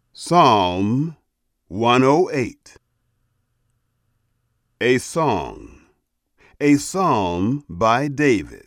Psalm 108. A Song. A Psalm by David.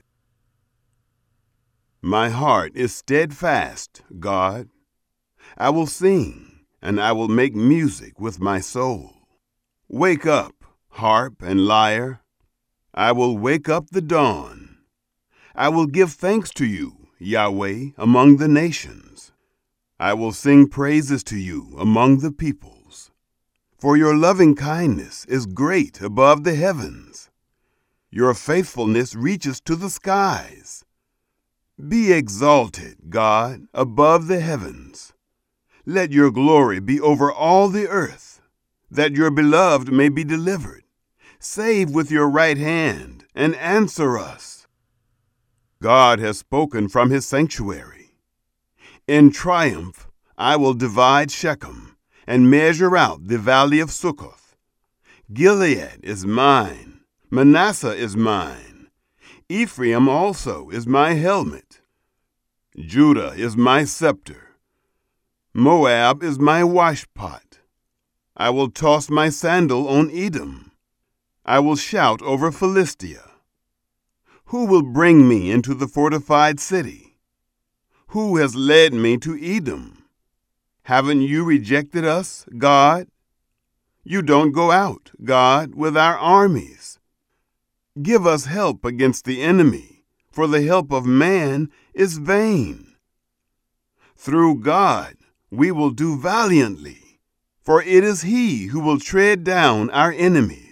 My heart is steadfast, God. I will sing, and I will make music with my soul. Wake up, harp and lyre. I will wake up the dawn. I will give thanks to you, Yahweh, among the nations. I will sing praises to you among the peoples. For your loving kindness is great above the heavens. Your faithfulness reaches to the skies. Be exalted, God, above the heavens. Let your glory be over all the earth, that your beloved may be delivered. Save with your right hand and answer us. God has spoken from his sanctuary. In triumph, I will divide Shechem and measure out the valley of Succoth. Gilead is mine, Manasseh is mine, Ephraim also is my helmet. Judah is my scepter, Moab is my washpot. I will toss my sandal on Edom. I will shout over Philistia. Who will bring me into the fortified city? Who has led me to Edom? Haven't you rejected us, God? You don't go out, God, with our armies. Give us help against the enemy, for the help of man is vain. Through God we will do valiantly, for it is he who will tread down our enemies.